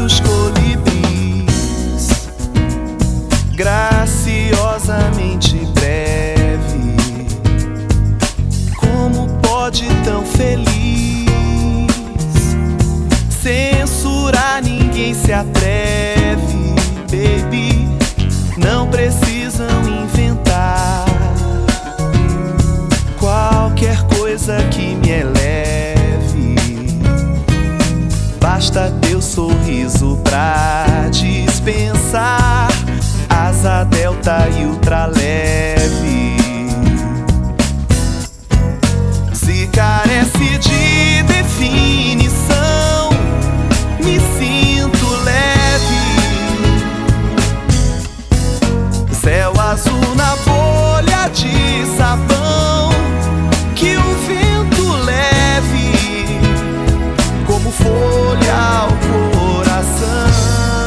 dos colibris, graciosamente breve. Como pode tão feliz censurar? Ninguém se atreve, baby. Não precisam inventar qualquer coisa que me eleve. Basta teu sorriso pra dispensar asa delta e ultraleve. Se carece de definição, me sinto leve. Céu azul na bolha de sabão que o vento leve, como folha ao coração.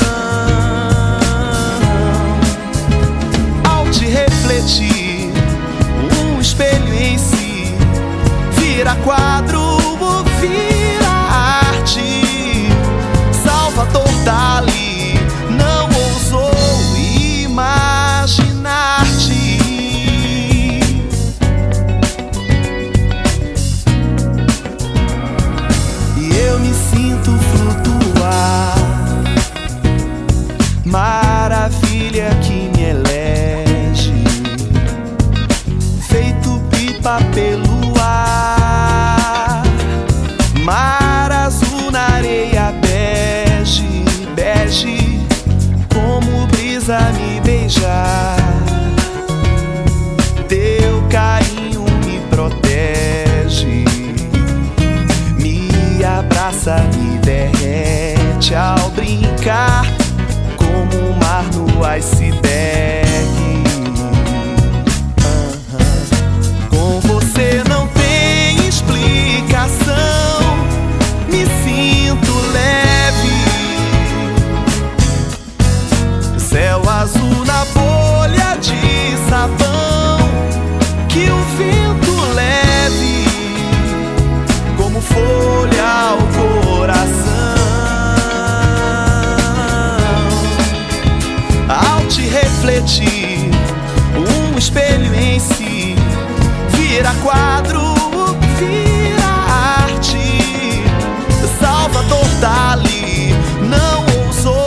Ao te refletir, um espelho em si vira quadro, vira arte. Salvador Dali não ousou imaginar-te. E eu me sinto flutuar, maravilha que me elege, feito pipa pelo ar. Mar azul na areia bege, bege, como brisa me beijar. Teu carinho me protege, me abraça, me derrete ao brincar, como o mar no iceberg. Com você não tem explicação, me sinto leve. Céu azul na bolha de sabão que o vento leve, como folha ao coração. Ao te refletir, um espelho em si vira quadro, vira arte. Salvador Dali não ousou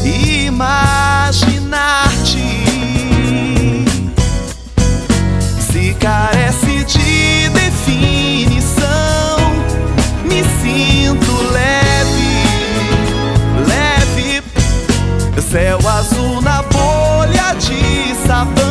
imaginar-te. Se carece de definição, me sinto leve, leve. Céu azul na bolha de sabão